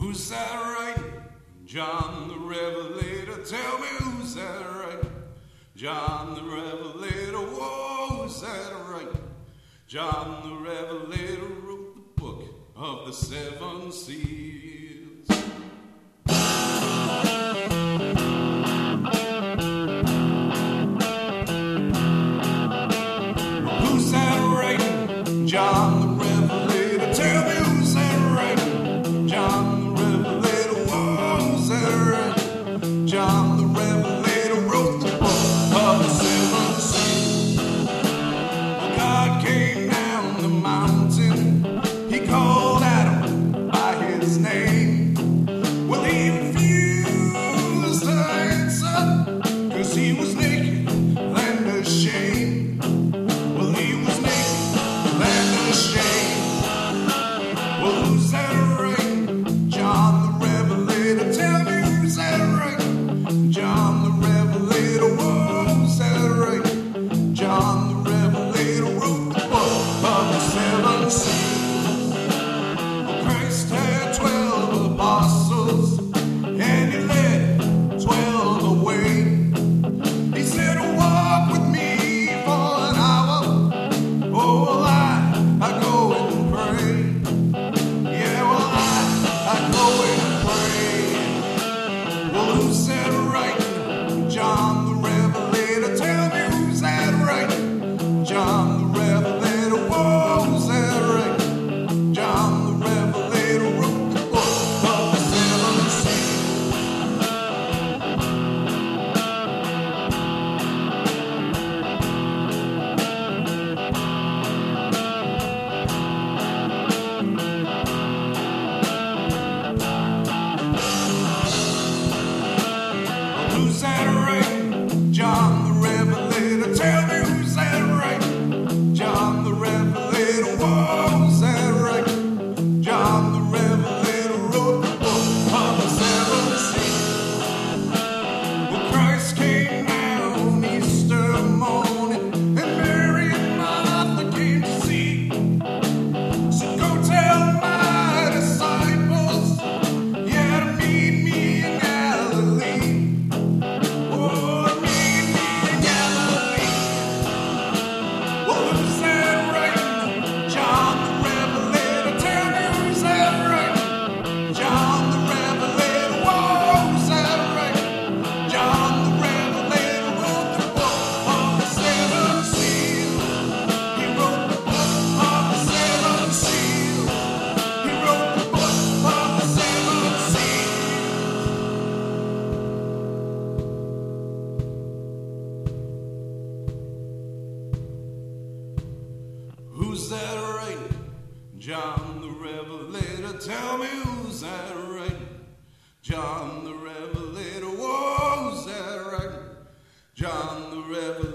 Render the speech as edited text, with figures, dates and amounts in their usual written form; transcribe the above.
Who's that right? John the Revelator. Tell me who's that right? John the Revelator. Whoa, who's that right? John the Revelator wrote the book of the seven seals. Who's that right? John the Revelator. Tell me who's that right? John the Revelator. Whoa, who's that right? John the Revelator wrote the book of the seven seals. Well, God came down the mountain. He called Adam by his name. Well, he refused to answer, 'cause he was naked and ashamed. Well, he was naked and ashamed. Well, who's that right? John the Revelator. Tell me who's that right? John the Revelator. Whoa, who's that right? John the Revelator wrote the book of the seven seals. Christ had 12 apostles, and he led 12 away. He said, walk with me for an hour. Oh, well, I go and pray. Yeah, well, I go and pray. Well, who's that right? John the Revelator. Tell me who's that right? John the Revelator. Whoa, who's that right? John the Revelator wrote the book of the seven seals. Who's that right? John the Revelator. Tell me who's that right? John the Revelator. Whoa, who's that right? John the Revelator wrote the book of the seven seals. Well, Christ came down Easter morning, and Mary and Martha came to see. So go tell my disciples, yeah, to meet me in Galilee. Oh, meet me in Galilee. Well, who's that right? John the Revelator. Tell me who's that right? John the Revelator. Whoa, who's that right? John the Revelator wrote the book of the seven seals. He wrote the book of the seven seals. He wrote the book of the seven seals. Who's that right? John the Revelator. Tell me who's that right? John the Revelator. Whoa, who's that right? John the Revelator.